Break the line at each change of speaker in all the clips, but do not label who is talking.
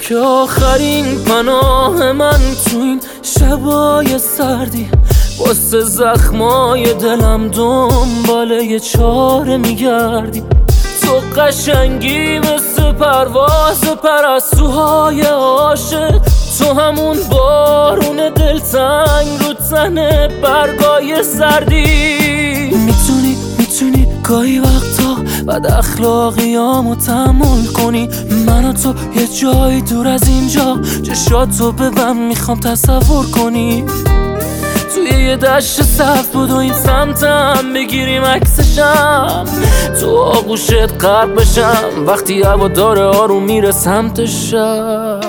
که آخرین پناه من تو این شبای سردی، واسه زخمای دلم دنبال یه چاره میگردی. تو قشنگی مثل پرواز پرستوهای عاشق، تو همون بارون دلتنگ رو تن برگای سردی. میتونی گاهی وقتا بد اخلاقیامو تحمل کنی، من و تو یه جایی دور از اینجا چشاتو ببند میخوام تصور کنی. توی یه دشت صف بدویم سمتم، بگیریم عکسشم، تو آغوشت غرق بشم وقتی هوا داره آروم میره سمت شب.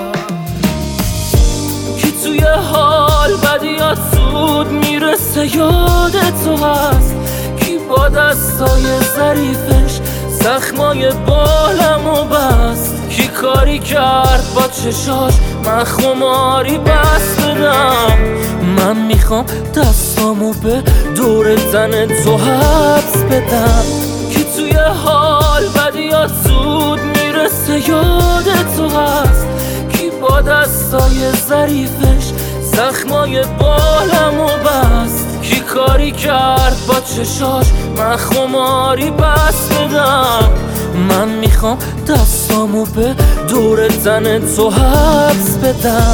کی توی حال بدیات زود میرسه یاد تو هست، کی با دستای ظریفش زخمای بالمو بست، کی کاری کرد با چشاش من خماری بس بدم. من میخوام دستامو به دور تن تو حبس بدم. کی توی حال بدیات زود میرسه یاد تو هست، کی با دستای ظریفش زخمای بالمو بست، کی کاری کرد با چشاش من خماری بس بدم. من میخوام دستامو به دور تن تو حبس بدم.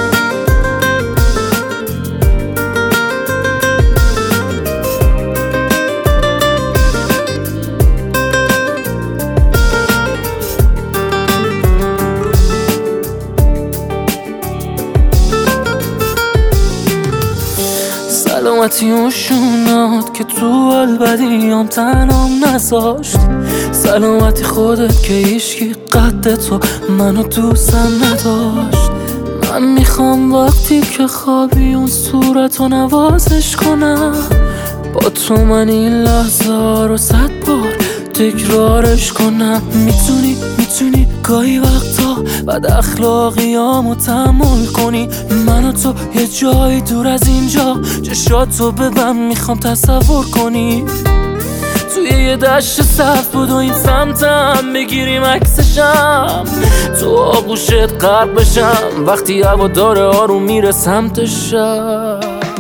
سلامتی اون شونات که تو البدیام تنام نذاشت، سلامتی خودت که هیچکی قد تو منو دوستم نداشت. من میخوام وقتی که خوابی اون صورتو نوازش کنم، با تو من این لحظه رو 100 بار تکرارش کنم. میتونی گاهی وقتا بد اخلاقیامو تحمل کنی، من و تو یه جایی دور از اینجا چشاتو ببند میخوام تصور کنی. توی یه دشت صف بدویم سمتم، بگیریم عکسشم، تو آغوشت غرق بشم وقتی هوا داره آروم میره سمت شب.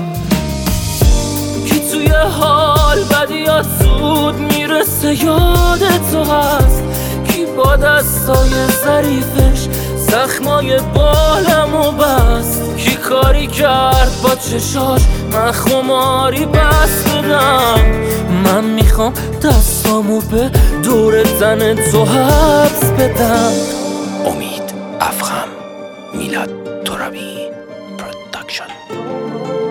کی توی حال بدیات زود میرسه یاد تو هست، کی با دستای ظریفش زخمای بالمو بست، کی کاری کرد با چشاش من خماری بس بدم. من میخوام دستامو به دور تن تو حبس بدم.
امید افخم، میلاد ترابی پروداکشن.